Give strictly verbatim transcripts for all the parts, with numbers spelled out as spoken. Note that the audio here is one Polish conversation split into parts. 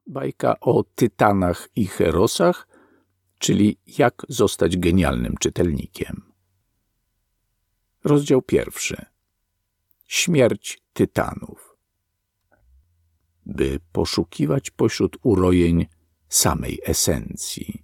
Bajka o tytanach i herosach, czyli jak zostać genialnym czytelnikiem. Rozdział pierwszy. Śmierć tytanów. By poszukiwać pośród urojeń samej esencji.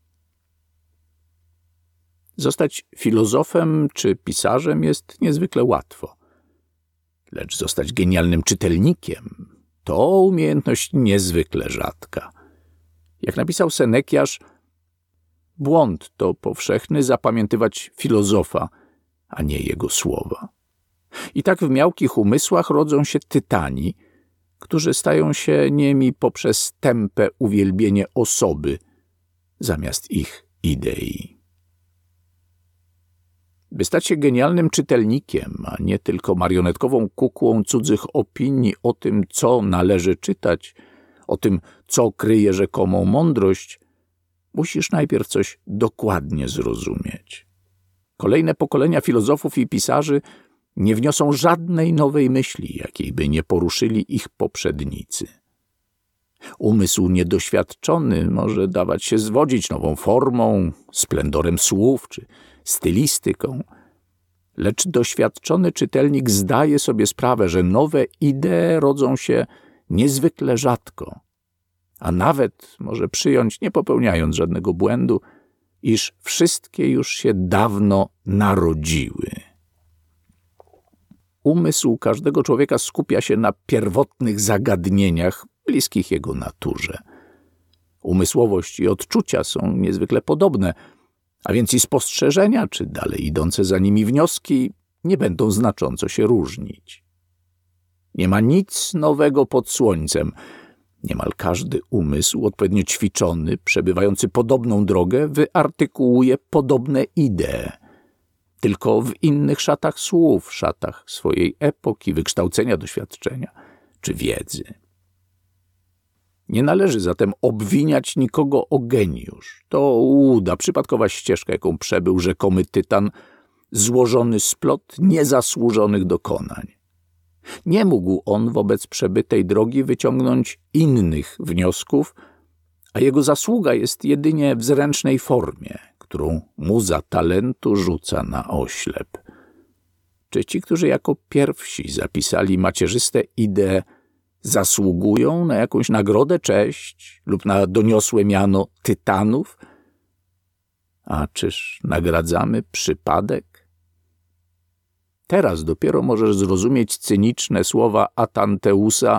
Zostać filozofem czy pisarzem jest niezwykle łatwo. Lecz zostać genialnym czytelnikiem to umiejętność niezwykle rzadka. Jak napisał Senekiarz, błąd to powszechny zapamiętywać filozofa, a nie jego słowa. I tak w miałkich umysłach rodzą się tytani, którzy stają się niemi poprzez tępe uwielbienie osoby zamiast ich idei. By stać się genialnym czytelnikiem, a nie tylko marionetkową kukłą cudzych opinii o tym, co należy czytać, o tym, co kryje rzekomą mądrość, musisz najpierw coś dokładnie zrozumieć. Kolejne pokolenia filozofów i pisarzy nie wniosą żadnej nowej myśli, jakiej by nie poruszyli ich poprzednicy. Umysł niedoświadczony może dawać się zwodzić nową formą, splendorem słów czy stylistyką, lecz doświadczony czytelnik zdaje sobie sprawę, że nowe idee rodzą się niezwykle rzadko, a nawet może przyjąć, nie popełniając żadnego błędu, iż wszystkie już się dawno narodziły. Umysł każdego człowieka skupia się na pierwotnych zagadnieniach bliskich jego naturze. Umysłowość i odczucia są niezwykle podobne, a więc i spostrzeżenia, czy dalej idące za nimi wnioski, nie będą znacząco się różnić. Nie ma nic nowego pod słońcem. Niemal każdy umysł odpowiednio ćwiczony, przebywający podobną drogę, wyartykułuje podobne idee, tylko w innych szatach słów, szatach swojej epoki, wykształcenia, doświadczenia czy wiedzy. Nie należy zatem obwiniać nikogo o geniusz. To łuda, przypadkowa ścieżka, jaką przebył rzekomy tytan, złożony z plot niezasłużonych dokonań. Nie mógł on wobec przebytej drogi wyciągnąć innych wniosków, a jego zasługa jest jedynie w zręcznej formie, którą muza talentu rzuca na oślep. Czy ci, którzy jako pierwsi zapisali macierzyste idee, zasługują na jakąś nagrodę, cześć lub na doniosłe miano tytanów? A czyż nagradzamy przypadek? Teraz dopiero możesz zrozumieć cyniczne słowa Atanteusa.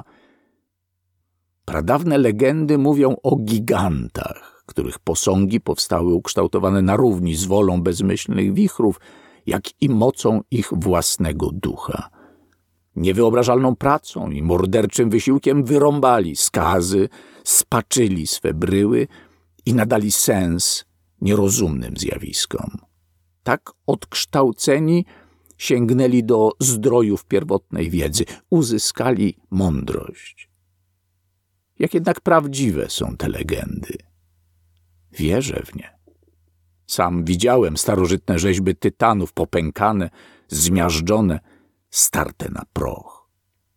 Pradawne legendy mówią o gigantach, których posągi powstały ukształtowane na równi z wolą bezmyślnych wichrów, jak i mocą ich własnego ducha. Niewyobrażalną pracą i morderczym wysiłkiem wyrąbali skazy, spaczyli swe bryły i nadali sens nierozumnym zjawiskom. Tak odkształceni sięgnęli do zdrojów pierwotnej wiedzy, uzyskali mądrość. Jak jednak prawdziwe są te legendy? Wierzę w nie. Sam widziałem starożytne rzeźby tytanów popękane, zmiażdżone, starte na proch.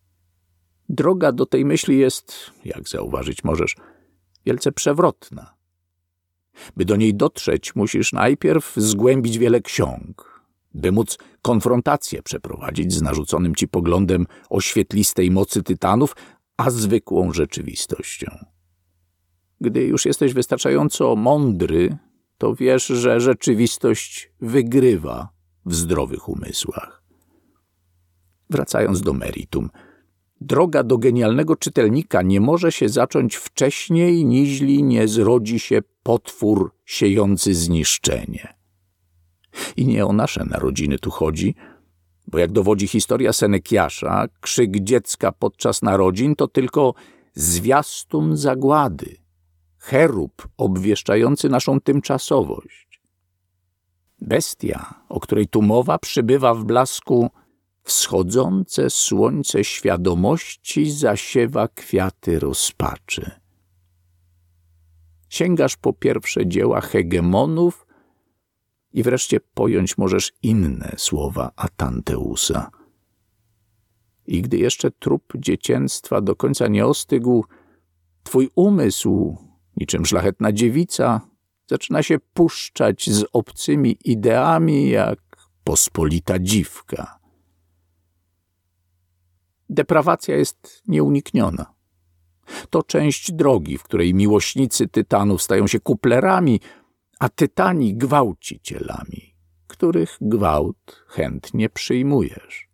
Droga do tej myśli jest, jak zauważyć możesz, wielce przewrotna. By do niej dotrzeć, musisz najpierw zgłębić wiele ksiąg, by móc konfrontację przeprowadzić z narzuconym ci poglądem o świetlistej mocy tytanów, a zwykłą rzeczywistością. Gdy już jesteś wystarczająco mądry, to wiesz, że rzeczywistość wygrywa w zdrowych umysłach. Wracając do meritum, droga do genialnego czytelnika nie może się zacząć wcześniej, niźli nie zrodzi się potwór siejący zniszczenie. I nie o nasze narodziny tu chodzi, bo jak dowodzi historia Senekiasza, krzyk dziecka podczas narodzin to tylko zwiastun zagłady, cherub obwieszczający naszą tymczasowość. Bestia, o której tu mowa, przybywa w blasku wschodzące słońce świadomości zasiewa kwiaty rozpaczy. Sięgasz po pierwsze dzieła hegemonów i wreszcie pojąć możesz inne słowa Atanteusa. I gdy jeszcze trup dziecięctwa do końca nie ostygł, twój umysł, niczym szlachetna dziewica, zaczyna się puszczać z obcymi ideami jak pospolita dziwka. Deprawacja jest nieunikniona. To część drogi, w której miłośnicy tytanów stają się kuplerami, a tytani gwałcicielami, których gwałt chętnie przyjmujesz.